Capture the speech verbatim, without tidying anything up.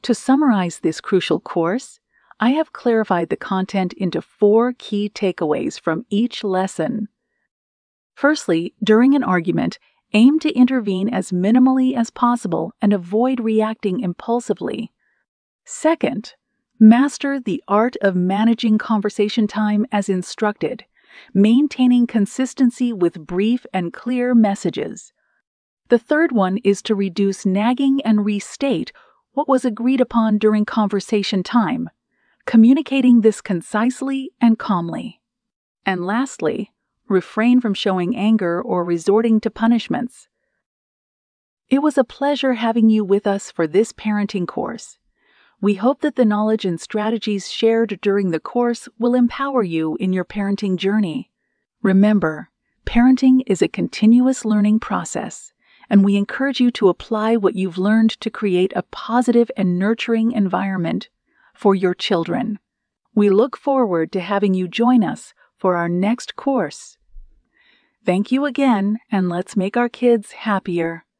To summarize this crucial course, I have clarified the content into four key takeaways from each lesson. Firstly, during an argument, aim to intervene as minimally as possible and avoid reacting impulsively. Second, master the art of managing conversation time as instructed, maintaining consistency with brief and clear messages. The third one is to reduce nagging and restate what was agreed upon during conversation time, communicating this concisely and calmly. And lastly, refrain from showing anger or resorting to punishments. It was a pleasure having you with us for this parenting course. We hope that the knowledge and strategies shared during the course will empower you in your parenting journey. Remember, parenting is a continuous learning process, and we encourage you to apply what you've learned to create a positive and nurturing environment for your children. We look forward to having you join us for our next course. Thank you again, and let's make our kids happier.